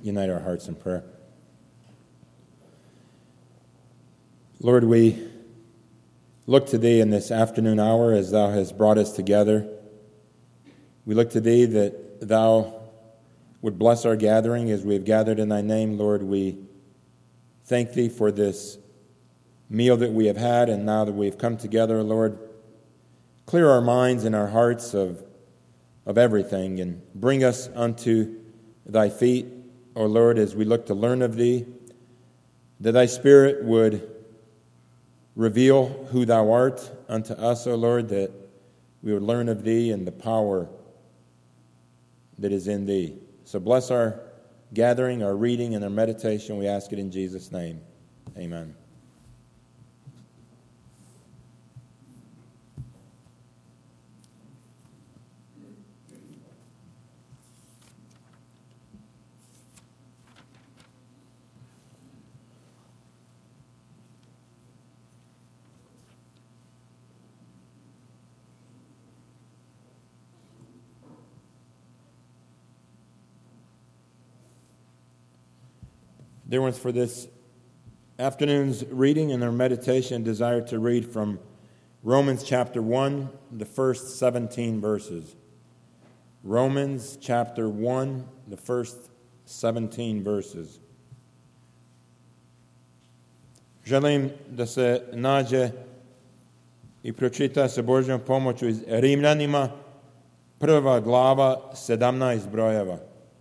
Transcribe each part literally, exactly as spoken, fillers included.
unite our hearts in prayer. Lord, we look to Thee in this afternoon hour as Thou hast brought us together. We look to Thee that Thou would bless our gathering as we have gathered in Thy name. Lord, we thank Thee for this meal that we have had, and now that we have come together, Lord, clear our minds and our hearts of, of everything, and bring us unto Thy feet, O Lord, as we look to learn of Thee, that Thy Spirit would reveal who Thou art unto us, O Lord, that we would learn of Thee and the power that is in Thee. So bless our gathering, our reading, and our meditation. We ask it in Jesus' name. Amen. Dear ones, for this afternoon's reading and our meditation, desire to read from Romans chapter one, the first seventeen verses. Romans chapter one, the first seventeen verses. Želim da se nađe i pročita sa Božjom pomoću iz Rimljanima, prva glava, sedamnaest brojeva.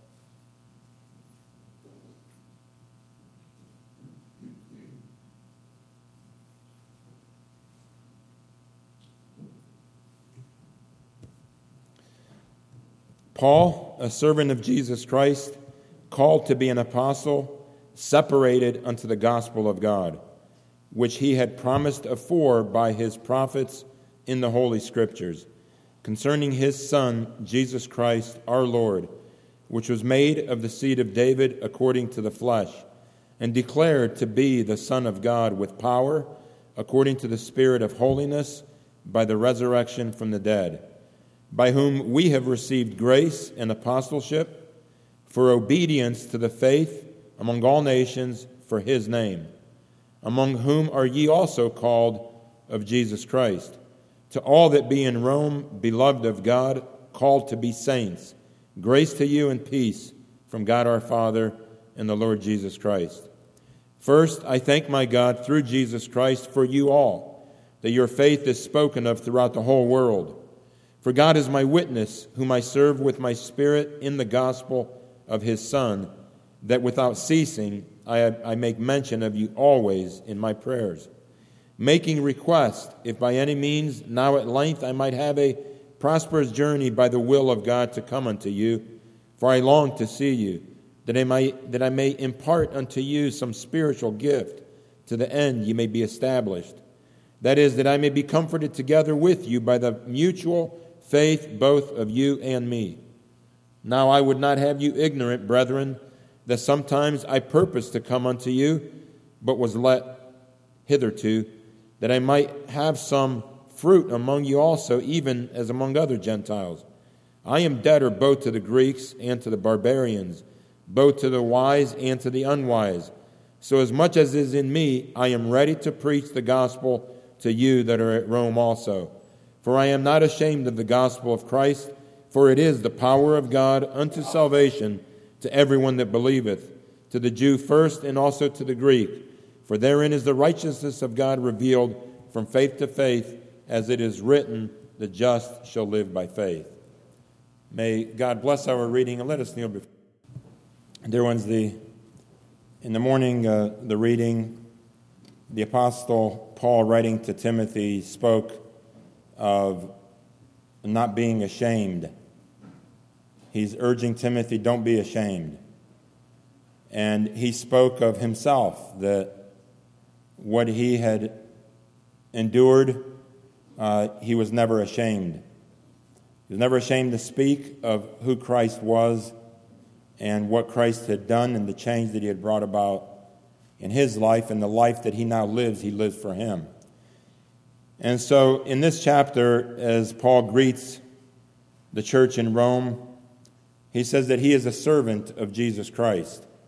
Paul, a servant of Jesus Christ, called to be an apostle, separated unto the gospel of God, which he had promised afore by his prophets in the Holy Scriptures, concerning his Son, Jesus Christ, our Lord, which was made of the seed of David according to the flesh, and declared to be the Son of God with power, according to the Spirit of holiness, by the resurrection from the dead, by whom we have received grace and apostleship for obedience to the faith among all nations for his name, among whom are ye also called of Jesus Christ, to all that be in Rome, beloved of God, called to be saints, grace to you and peace from God our Father and the Lord Jesus Christ. First, I thank my God through Jesus Christ for you all, that your faith is spoken of throughout the whole world. For God is my witness, whom I serve with my spirit in the gospel of his Son, that without ceasing I, I make mention of you always in my prayers, making request, if by any means now at length I might have a prosperous journey by the will of God to come unto you, for I long to see you, that I might, that I may impart unto you some spiritual gift, to the end ye may be established. That is, that I may be comforted together with you by the mutual faith both of you and me. Now I would not have you ignorant, brethren, that sometimes I purposed to come unto you, but was let hitherto, that I might have some fruit among you also, even as among other Gentiles. I am debtor both to the Greeks and to the barbarians, both to the wise and to the unwise. So as much as is in me, I am ready to preach the gospel to you that are at Rome also. For I am not ashamed of the gospel of Christ, for it is the power of God unto salvation to everyone that believeth, to the Jew first and also to the Greek. For therein is the righteousness of God revealed from faith to faith, as it is written, the just shall live by faith. May God bless our reading, and let us kneel before. Dear ones, the, in the morning, uh, the reading, the Apostle Paul, writing to Timothy, spoke of not being ashamed. He's urging Timothy, don't be ashamed. And he spoke of himself, that what he had endured, uh, he was never ashamed. He was never ashamed to speak of who Christ was and what Christ had done and the change that he had brought about in his life, and the life that he now lives, he lives for him. And so in this chapter, as Paul greets the church in Rome, he says that he is a servant of Jesus Christ.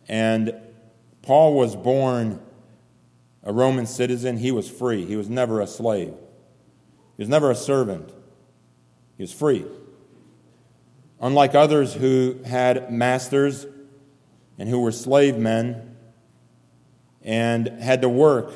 And Paul was born a Roman citizen. He was free. He was never a slave. He was never a servant. He was free. Unlike others who had masters and who were slave men and had to work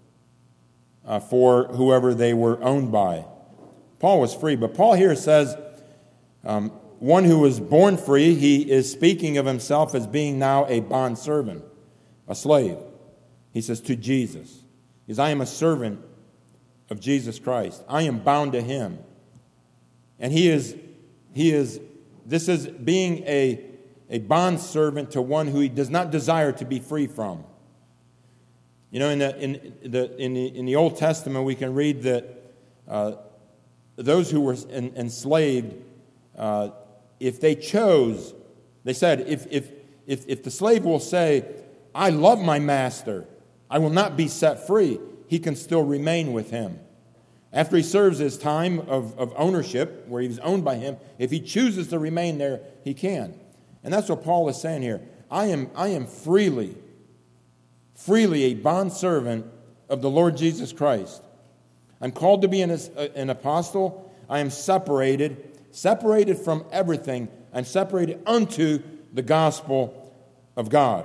uh, for whoever they were owned by. Paul was free. But Paul here says, um, one who was born free, he is speaking of himself as being now a bondservant, a slave. He says, to Jesus. He says, I am a servant of Jesus Christ. I am bound to him. And he is, he is, this is being a, a bondservant to one who he does not desire to be free from. You know, in the, in the, in the, in the Old Testament, we can read that uh, those who were en- enslaved, uh, if they chose, they said, if, if, if, if the slave will say, I love my master, I will not be set free, he can still remain with him. After he serves his time of, of ownership, where he was owned by him, if he chooses to remain there, he can. And that's what Paul is saying here. I am, I am freely, freely a bondservant of the Lord Jesus Christ. I'm called to be an, an apostle. I am separated, separated from everything. I'm separated unto the gospel of God.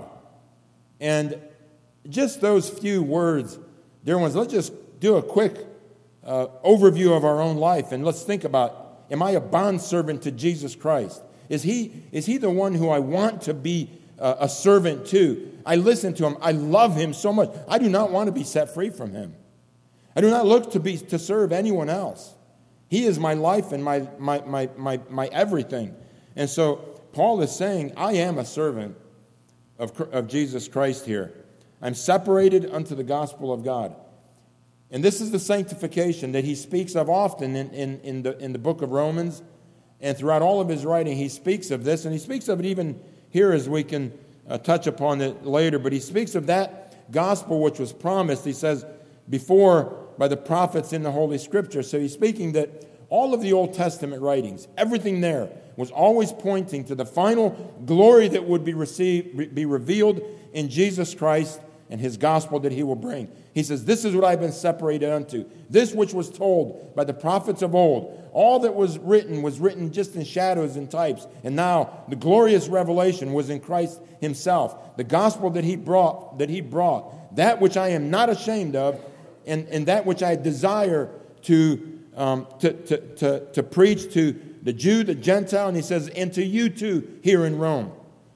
And just those few words, dear ones, let's just do a quick uh, overview of our own life, and let's think about, am I a bondservant to Jesus Christ? Is he, is he the one who I want to be uh, a servant to? I listen to him. I love him so much. I do not want to be set free from him. I do not look to be to serve anyone else. He is my life and my my my my, my everything. And so Paul is saying, I am a servant of, of Jesus Christ here. I'm separated unto the gospel of God. And this is the sanctification that he speaks of often in, in, in, the, in the book of Romans. And throughout all of his writing, he speaks of this. And he speaks of it even here, as we can uh, touch upon it later. But he speaks of that gospel which was promised, he says, before by the prophets in the Holy Scripture. So he's speaking that all of the Old Testament writings, everything there, was always pointing to the final glory that would be received, be revealed in Jesus Christ and his gospel that he will bring. He says, this is what I've been separated unto. This which was told by the prophets of old. All that was written was written just in shadows and types. And now the glorious revelation was in Christ himself. The gospel that he brought, that he brought, that which I am not ashamed of, and, and that which I desire to, um, to, to, to, to preach to the Jew, the Gentile, and he says, and to you too here in Rome.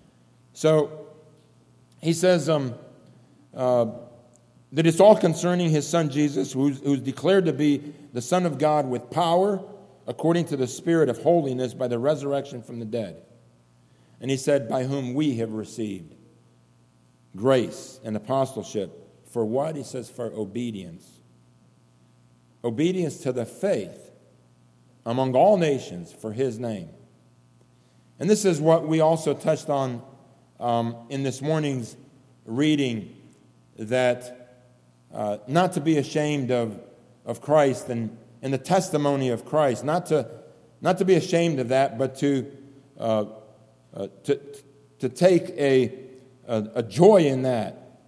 So he says, um, Uh, that it's all concerning his son Jesus, who's, who's declared to be the Son of God with power, according to the Spirit of holiness, by the resurrection from the dead. And he said, by whom we have received grace and apostleship. For what? He says, for obedience. Obedience to the faith among all nations for his name. And this is what we also touched on um, in this morning's reading, that uh, not to be ashamed of, of Christ and, and the testimony of Christ, not to not to be ashamed of that, but to uh, uh, to to take a, a a joy in that.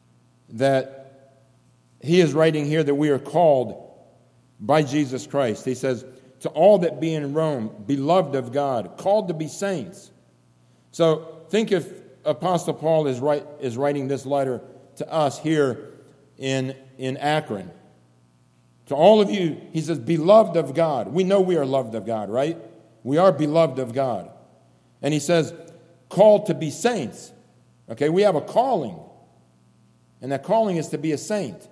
That he is writing here that we are called by Jesus Christ. He says, to all that be in Rome, beloved of God, called to be saints. So think if Apostle Paul is write, is writing this letter to us here in, in Akron. To all of you, he says, beloved of God. We know we are loved of God, right? We are beloved of God. And he says, called to be saints. Okay, we have a calling. And that calling is to be a saint.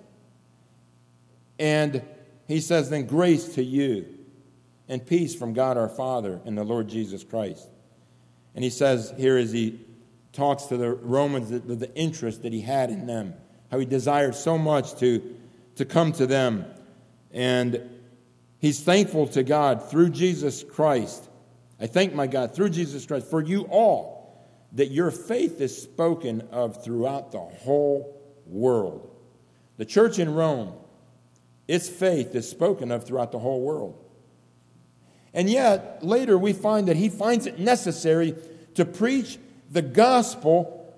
And he says, then grace to you and peace from God our Father and the Lord Jesus Christ. And he says here as he talks to the Romans, the, the interest that he had in them, how he desired so much to, to come to them. And he's thankful to God through Jesus Christ. I thank my God through Jesus Christ for you all, that your faith is spoken of throughout the whole world. The church in Rome, its faith is spoken of throughout the whole world. And yet, later we find that he finds it necessary to preach the gospel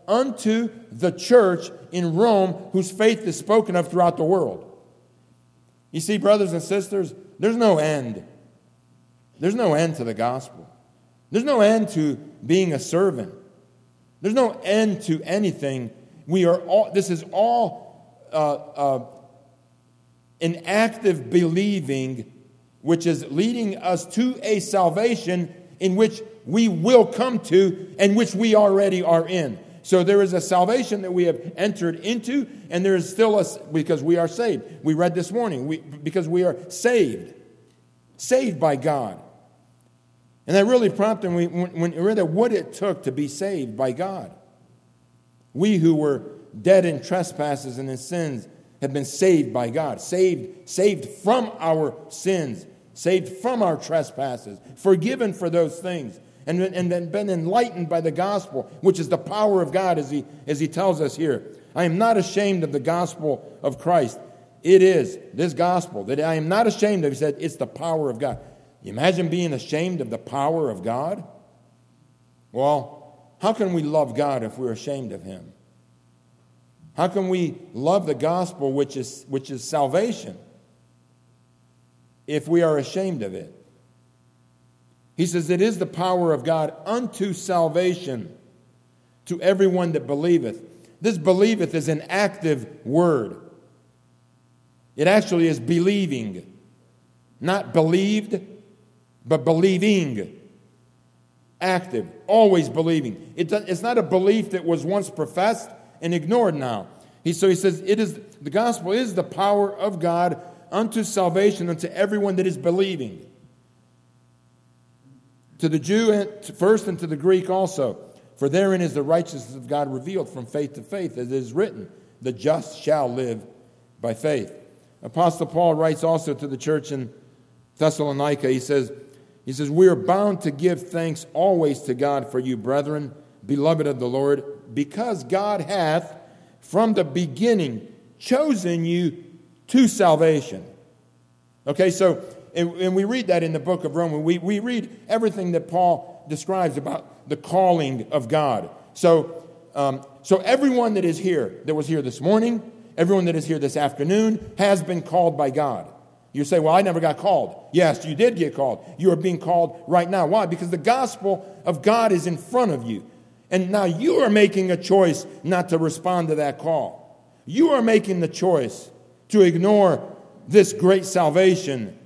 unto the church in Rome, whose faith is spoken of throughout the world. You see, brothers and sisters, there's no end. There's no end to the gospel. There's no end to being a servant. There's no end to anything. We are all. This is all uh, uh, an active believing, which is leading us to a salvation in which we will come to and which we already are in. So there is a salvation that we have entered into, and there is still a, because we are saved. We read this morning, we, because we are saved. Saved by God. And that really prompted me when, when we read what it took to be saved by God. We who were dead in trespasses and in sins have been saved by God. Saved, saved from our sins. Saved from our trespasses. Forgiven for those things. And, and then been enlightened by the gospel, which is the power of God, as he, as he tells us here. I am not ashamed of the gospel of Christ. It is this gospel that I am not ashamed of. He said, it's the power of God. You imagine being ashamed of the power of God? Well, how can we love God if we're ashamed of him? How can we love the gospel, which is, which is salvation, if we are ashamed of it? He says, it is the power of God unto salvation to everyone that believeth. This believeth is an active word. It actually is believing. Not believed, but believing. Active, always believing. It, it's not a belief that was once professed and ignored now. He, so he says, it is the gospel is the power of God unto salvation unto everyone that is believing. To the Jew first and to the Greek also. For therein is the righteousness of God revealed from faith to faith, as it is written, the just shall live by faith. Apostle Paul writes also to the church in Thessalonica. He says, he says, we are bound to give thanks always to God for you, brethren, beloved of the Lord, because God hath from the beginning chosen you to salvation. Okay, so And, and we read that in the book of Romans. We, we read everything that Paul describes about the calling of God. So, um, so everyone that is here, that was here this morning, everyone that is here this afternoon, has been called by God. You say, well, I never got called. Yes, you did get called. You are being called right now. Why? Because the gospel of God is in front of you. And now you are making a choice not to respond to that call. You are making the choice to ignore this great salvation.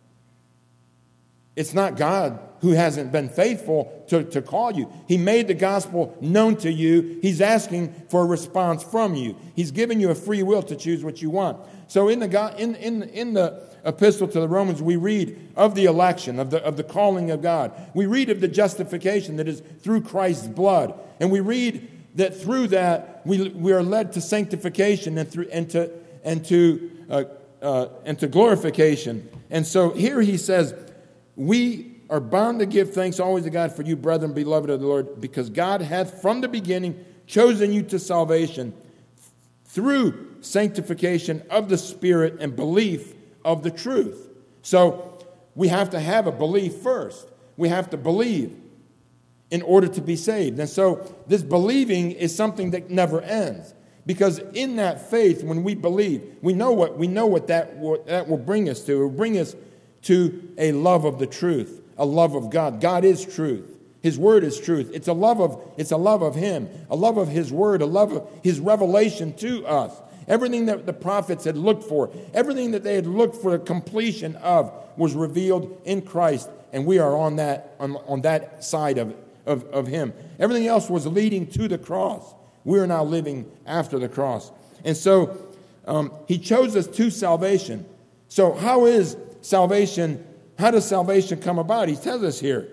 It's not God who hasn't been faithful to, to call you. He made the gospel known to you. He's asking for a response from you. He's giving you a free will to choose what you want. So in the in in in the epistle to the Romans, we read of the election, of the of the calling of God. We read of the justification that is through Christ's blood, and we read that through that we we are led to sanctification and through and to and to uh, uh, and to glorification. And so here he says, we are bound to give thanks always to God for you, brethren, beloved of the Lord, because God hath from the beginning chosen you to salvation through sanctification of the Spirit and belief of the truth. So we have to have a belief first. We have to believe in order to be saved. And so this believing is something that never ends. Because in that faith, when we believe, we know what we know what that, what that will bring us to. It will bring us to a love of the truth, a love of God. God is truth. His word is truth. It's a love of it's a love of him, a love of his word, a love of his revelation to us. Everything that the prophets had looked for, everything that they had looked for the completion of was revealed in Christ, and we are on that on, on that side of, of, of him. Everything else was leading to the cross. We are now living after the cross. And so um, he chose us to salvation. So how is salvation, how does salvation come about? He tells us here.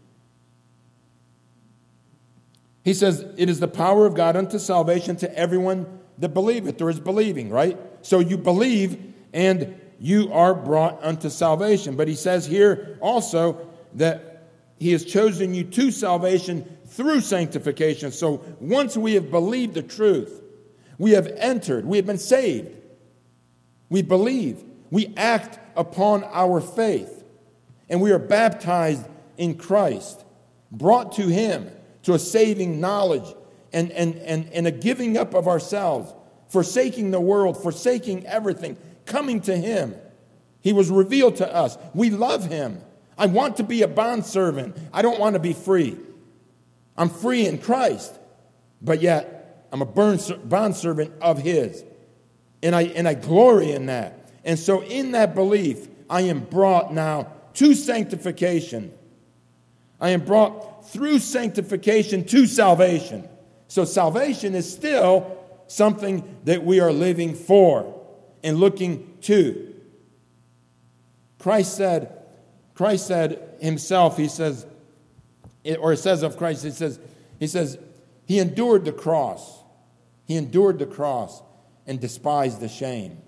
He says, it is the power of God unto salvation to everyone that believeth. There is believing, right? So you believe and you are brought unto salvation. But he says here also that he has chosen you to salvation through sanctification. So once we have believed the truth, we have entered, we have been saved. We believe, we act upon our faith, and we are baptized in Christ, brought to him, to a saving knowledge and, and, and, and a giving up of ourselves, forsaking the world, forsaking everything, coming to him. He was revealed to us. We love him. I want to be a bondservant. I don't want to be free. I'm free in Christ, but yet I'm a bondservant of his. And I, and I glory in that. And so in that belief, I am brought now to sanctification. I am brought through sanctification to salvation. So salvation is still something that we are living for and looking to. Christ said, Christ said himself, he says, or it says of Christ, it says, he says, he endured the cross. He endured the cross and despised the shame.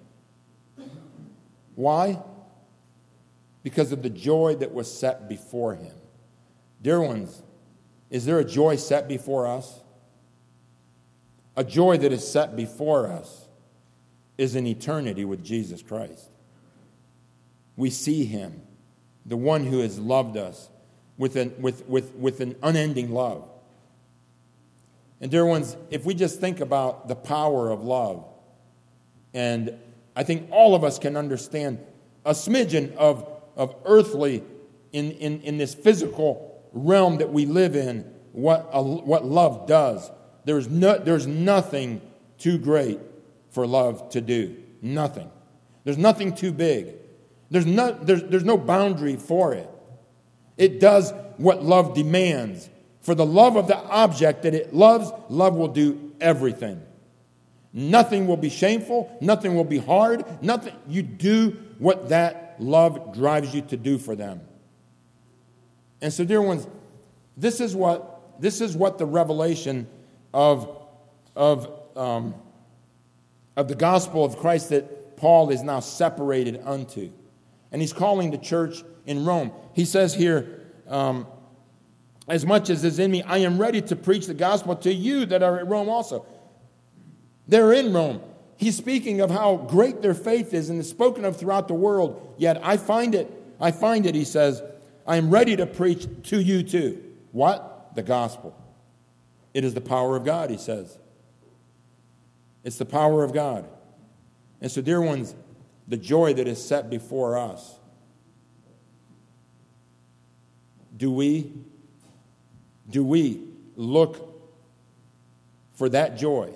Why? Because of the joy that was set before him. Dear ones, is there a joy set before us? A joy that is set before us is an eternity with Jesus Christ. We see him, the one who has loved us with an, with, with, with an unending love. And dear ones, if we just think about the power of love, and I think all of us can understand a smidgen of, of earthly, in, in, in this physical realm that we live in, what, a, what love does. There's, no, there's nothing too great for love to do. Nothing. There's nothing too big. There's no, there's, there's no boundary for it. It does what love demands. For the love of the object that it loves, love will do everything. Nothing will be shameful. Nothing will be hard. Nothing. You do what that love drives you to do for them. And so, dear ones, this is what this is what the revelation of of um, of the gospel of Christ that Paul is now separated unto, and he's calling the church in Rome. He says here, um, "As much as is in me, I am ready to preach the gospel to you that are at Rome also." They're in Rome. He's speaking of how great their faith is and is spoken of throughout the world. Yet I find it, I find it, he says, I am ready to preach to you too. What? The gospel. It is the power of God, he says. It's the power of God. And so, dear ones, the joy that is set before us, do we, do we look for that joy?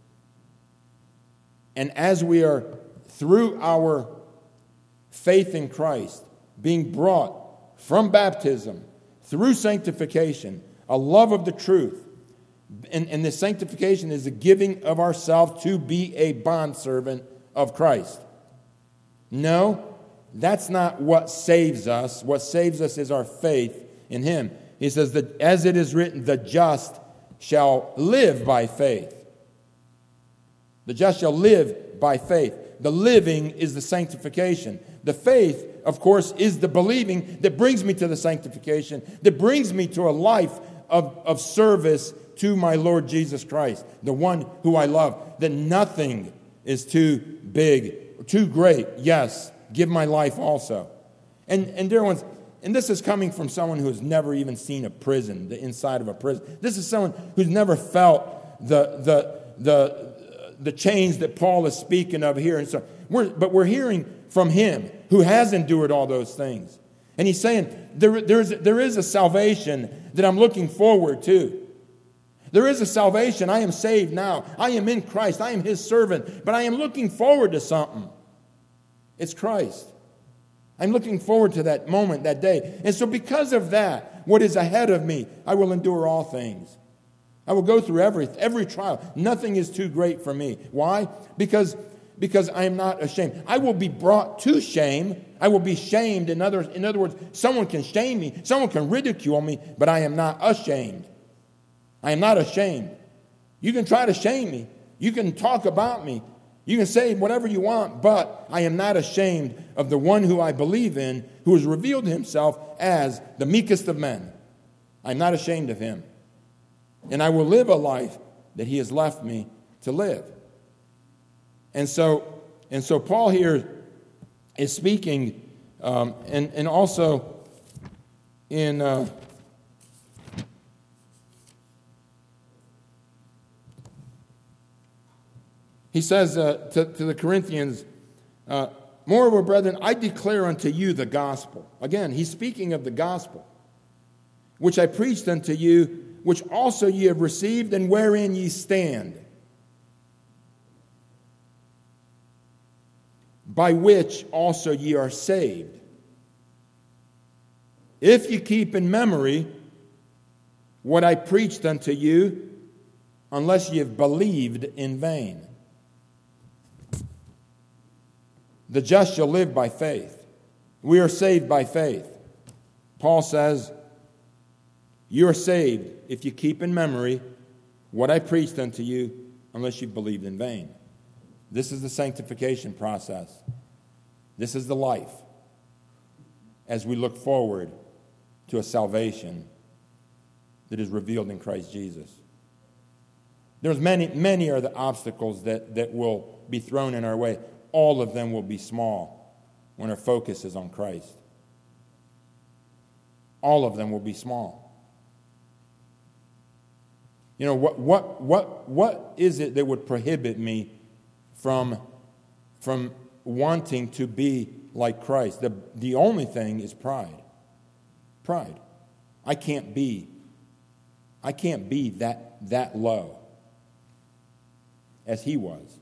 And as we are, through our faith in Christ, being brought from baptism, through sanctification, a love of the truth, and, and this sanctification is the giving of ourselves to be a bondservant of Christ. No, that's not what saves us. What saves us is our faith in him. He says that as it is written, the just shall live by faith. The just shall live by faith. The living is the sanctification. The faith, of course, is the believing that brings me to the sanctification, that brings me to a life of, of service to my Lord Jesus Christ, the one who I love, that nothing is too big, too great. Yes, give my life also. And, and dear ones, and this is coming from someone who has never even seen a prison, the inside of a prison. This is someone who's never felt the the the the chains that Paul is speaking of here. And so we're, but we're hearing from him who has endured all those things. And he's saying there, there's, there is a salvation that I'm looking forward to. There is a salvation. I am saved now. I am in Christ. I am his servant. But I am looking forward to something. It's Christ. I'm looking forward to that moment, that day. And so because of that, what is ahead of me, I will endure all things. I will go through every every trial. Nothing is too great for me. Why? Because, because I am not ashamed. I will be brought to shame. I will be shamed. In other, in other words, someone can shame me. Someone can ridicule me, but I am not ashamed. I am not ashamed. You can try to shame me. You can talk about me. You can say whatever you want, but I am not ashamed of the one who I believe in, who has revealed himself as the meekest of men. I'm not ashamed of him. And I will live a life that he has left me to live. And so, and so Paul here is speaking, um, and, and also in, uh, He says uh, to, to the Corinthians, uh, moreover, brethren, I declare unto you the gospel. Again, he's speaking of the gospel, which I preached unto you, which also ye have received, and wherein ye stand, by which also ye are saved, if ye keep in memory what I preached unto you, unless ye have believed in vain. The just shall live by faith. We are saved by faith. Paul says, you are saved if you keep in memory what I preached unto you, unless you believed in vain. This is the sanctification process. This is the life as we look forward to a salvation that is revealed in Christ Jesus. There's many, many are the obstacles that, that will be thrown in our way. All of them will be small when our focus is on Christ. All of them will be small. You know, what what what what is it that would prohibit me from, from wanting to be like Christ? The, the only thing is pride. Pride. I can't be, I can't be that, that low as he was.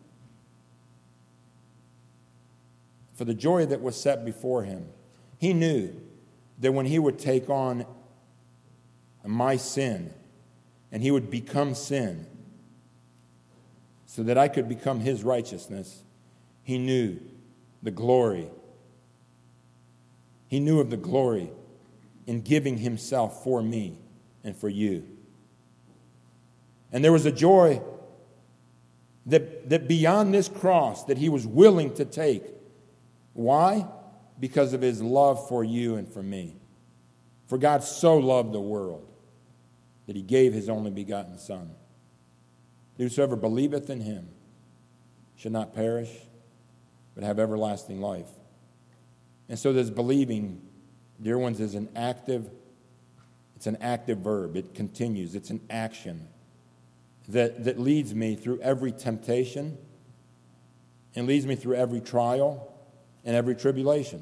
For the joy that was set before him, he knew that when he would take on my sin, and he would become sin, so that I could become his righteousness, he knew the glory. He knew of the glory in giving himself for me and for you. And there was a joy that, that beyond this cross that he was willing to take. Why? Because of his love for you and for me. For God so loved the world that he gave his only begotten Son. Whosoever believeth in him should not perish, but have everlasting life. And so this believing, dear ones, is an active, it's an active verb. It continues. It's an action that, that leads me through every temptation and leads me through every trial and every tribulation.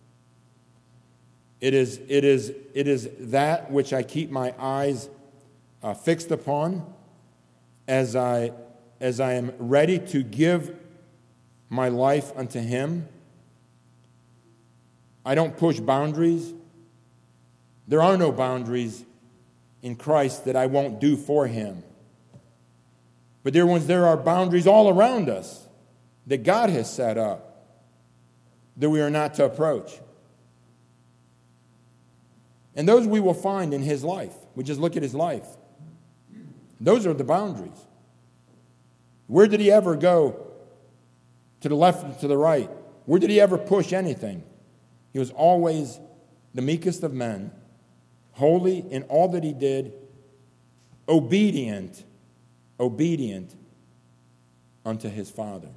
It is, it is, it is that which I keep my eyes Uh, fixed upon as I as I am ready to give my life unto him. I don't push boundaries. There are no boundaries in Christ that I won't do for him. But dear ones, there are boundaries all around us that God has set up that we are not to approach. And those we will find in his life. We just look at his life. Those are the boundaries. Where did he ever go to the left and to the right? Where did he ever push anything? He was always the meekest of men, holy in all that he did, obedient, obedient unto his Father.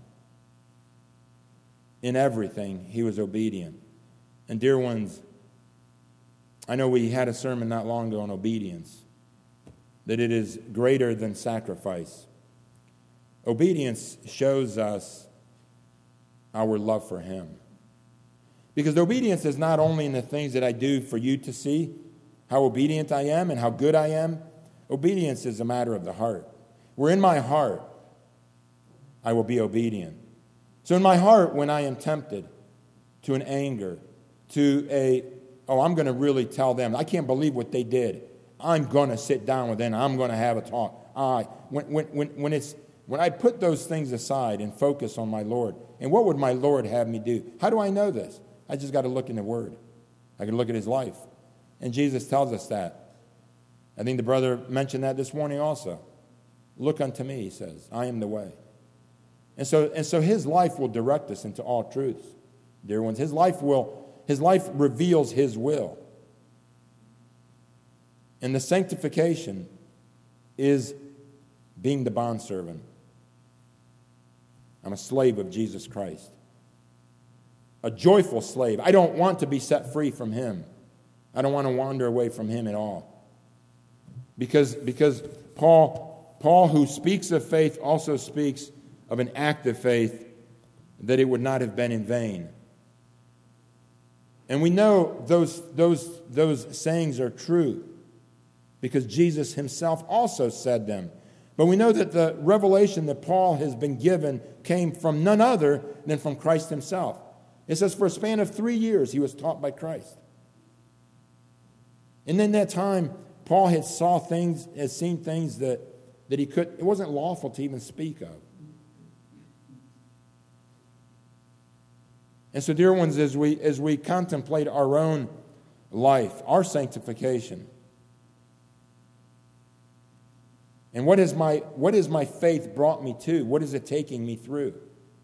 In everything, he was obedient. And dear ones, I know we had a sermon not long ago on obedience, that it is greater than sacrifice. Obedience shows us our love for him. Because obedience is not only in the things that I do for you to see, how obedient I am and how good I am. Obedience is a matter of the heart. Where in my heart, I will be obedient. So in my heart, when I am tempted to an anger, to a, oh, I'm going to really tell them, I can't believe what they did. I'm going to sit down with them. I'm going to have a talk. I, when, when, when, when, it's, when I put those things aside and focus on my Lord, and what would my Lord have me do? How do I know this? I just got to look in the Word. I can look at his life. And Jesus tells us that. I think the brother mentioned that this morning also. Look unto me, he says. I am the way. And so, and so his life will direct us into all truths, dear ones. His life will, his life reveals his will. And the sanctification is being the bondservant. I'm a slave of Jesus Christ. A joyful slave. I don't want to be set free from him. I don't want to wander away from him at all. Because, because Paul, Paul, who speaks of faith, also speaks of an active faith, that it would not have been in vain. And we know those, those, those sayings are true because Jesus himself also said them. But we know that the revelation that Paul has been given came from none other than from Christ himself. It says for a span of three years he was taught by Christ. And in that time, Paul had saw things, had seen things that, that he could, it wasn't lawful to even speak of. And so, dear ones, as we as we contemplate our own life, our sanctification, and what is my what has my faith brought me to? What is it taking me through?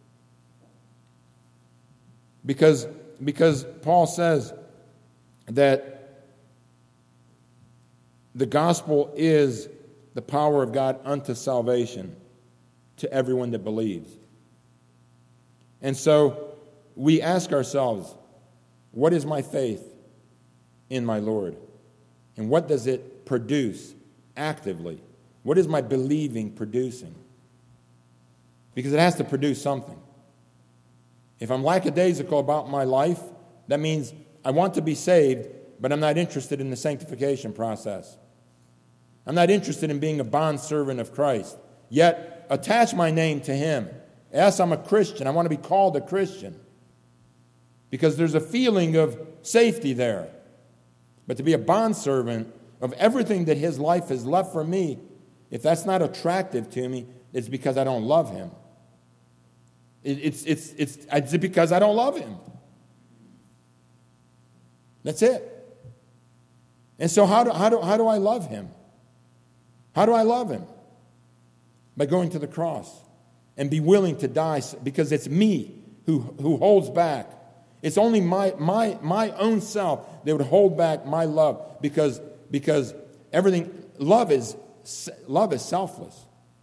Because because Paul says that the gospel is the power of God unto salvation to everyone that believes. And so we ask ourselves, what is my faith in my Lord? And what does it produce actively? What is my believing producing? Because it has to produce something. If I'm lackadaisical about my life, that means I want to be saved, but I'm not interested in the sanctification process. I'm not interested in being a bondservant of Christ, yet attach my name to him. Yes, I'm a Christian. I want to be called a Christian because there's a feeling of safety there. But to be a bondservant of everything that his life has left for me, if that's not attractive to me, it's because I don't love him. It, it's, it's, it's, it's because I don't love him. That's it. And so how do, how do, how do I love him? How do I love him? By going to the cross and be willing to die, because it's me who, who holds back. It's only my, my, my own self that would hold back my love, because, because everything, love is, love is selfless.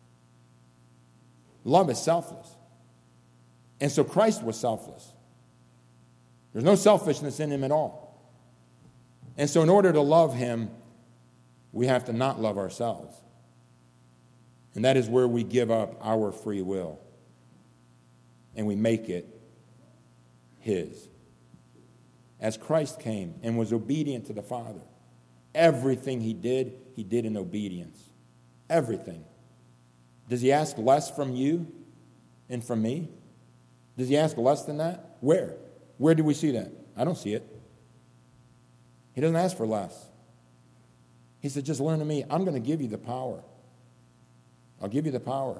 Love is selfless. And so Christ was selfless. There's no selfishness in him at all. And so in order to love him, we have to not love ourselves. And that is where we give up our free will. And we make it his. As Christ came and was obedient to the Father, everything he did, he did in obedience. Everything. Does he ask less from you and from me? Does he ask less than that? Where? Where do we see that? I don't see it. He doesn't ask for less. He said, just learn of me. I'm going to give you the power. I'll give you the power.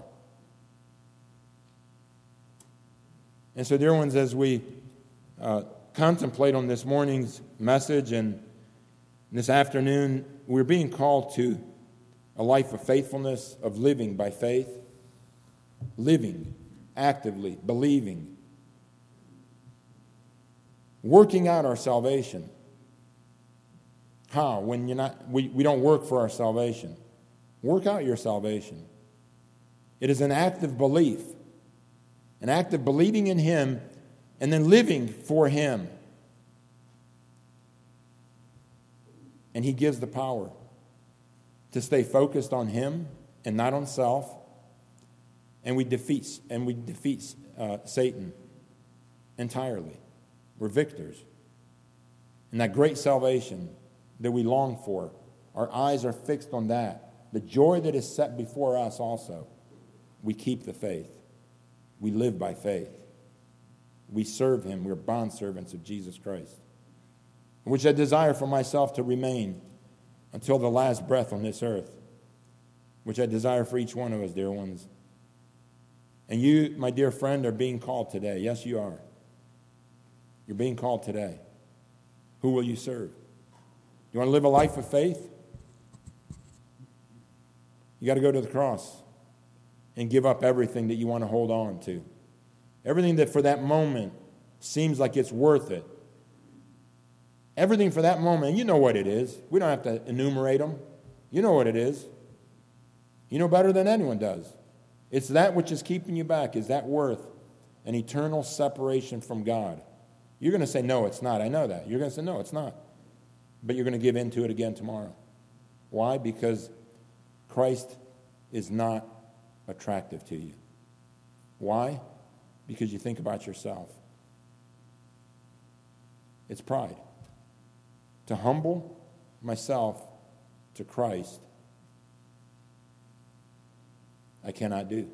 And so, dear ones, as we uh, contemplate on this morning's message and this afternoon, we're being called to a life of faithfulness, of living by faith, living actively, believing, working out our salvation. How? When you're not, we, we don't work for our salvation. Work out your salvation. It is an active belief, an act of believing in him and then living for him. And he gives the power to stay focused on him and not on self. And we defeat and we defeat uh, Satan entirely. We're victors. And that great salvation that we long for, our eyes are fixed on that. The joy that is set before us also. We keep the faith. We live by faith. We serve him. We're bondservants of Jesus Christ, which I desire for myself to remain until the last breath on this earth, which I desire for each one of us, dear ones. And you, my dear friend, are being called today. Yes, you are. You're being called today. Who will you serve? You want to live a life of faith? You got to go to the cross and give up everything that you want to hold on to. Everything that for that moment seems like it's worth it. Everything for that moment, and you know what it is. We don't have to enumerate them. You know what it is. You know better than anyone does. It's that which is keeping you back. Is that worth an eternal separation from God? You're going to say, no, it's not. I know that. You're going to say, no, it's not. But you're going to give in to it again tomorrow. Why? Because Christ is not attractive to you. Why? Because you think about yourself. It's pride. To humble myself to Christ, I cannot do.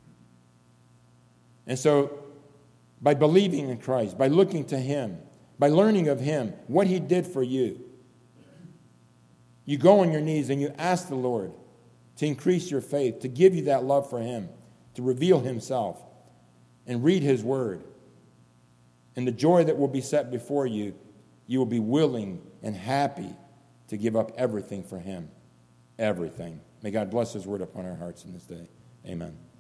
And so, by believing in Christ, by looking to Him, by learning of Him, what He did for you, you go on your knees and you ask the Lord to increase your faith, to give you that love for Him, to reveal Himself, and read His Word. And the joy that will be set before you, you will be willing and happy to give up everything for Him. Everything. May God bless His Word upon our hearts in this day. Amen.